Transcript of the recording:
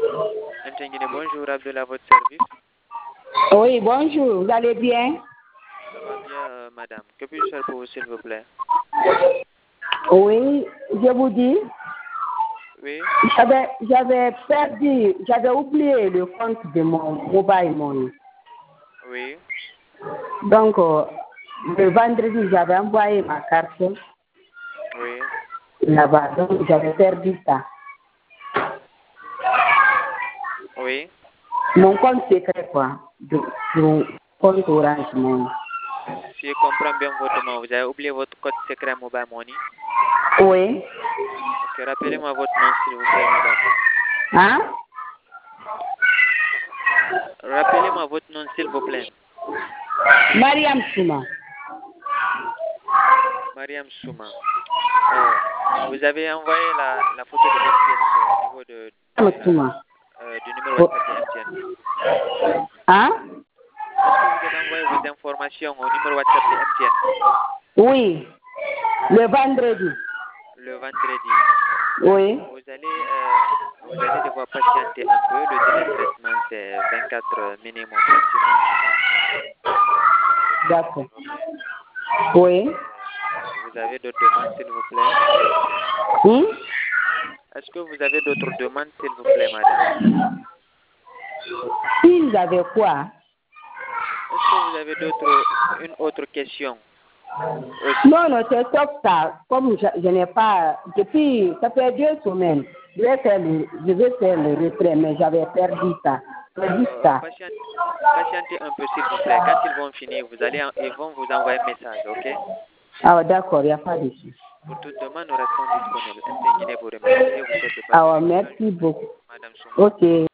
Bonjour, Abdel, à votre service. Oui, bonjour, vous allez bien? Ça va bien, madame. Que puis-je faire pour vous, s'il vous plaît? Oui, je vous dis, Oui. j'avais oublié le compte de mon mobile money. Oui. Donc, le vendredi, j'avais envoyé ma carte Oui. là-bas, donc j'avais perdu ça. Oui. Mon compte secret, quoi, mon compte Orange Money. Si je comprends bien votre demande, vous avez oublié votre code secret Mobile Money. Oui. Ok, rappelez-moi votre nom, s'il vous plaît, madame. Hein? Rappelez-moi votre nom, s'il vous plaît. Mariam Souma. Mariam Souma. Vous avez envoyé la photo de votre pièce au niveau du numéro WhatsApp de MTN. Hein? Est-ce que vous avez envoyé vos informations au numéro WhatsApp de MTN? Oui, le vendredi. Le vendredi. Oui. Vous allez devoir patienter un peu. Le délai de traitement, c'est 24 heures minimum, maximum. D'accord. Oui. Vous avez d'autres demandes, s'il vous plaît? Est-ce que vous avez d'autres demandes, s'il vous plaît, madame? S'ils avaient quoi? Est-ce que vous avez une autre question? Non, c'est sauf ça. Comme je n'ai pas, depuis, ça fait 2 semaines, je vais faire le retrait, mais j'avais perdu ça. Patientez un peu, s'il vous plaît. Quand ils vont finir, ils vont vous envoyer un message, ok? Ah, d'accord, il n'y a pas de souci. Pour toute demande, nous restons disponibles. MTN Guinée vous remercie et vous souhaite de passer. Ah, merci beaucoup. Madame Souma. Ok.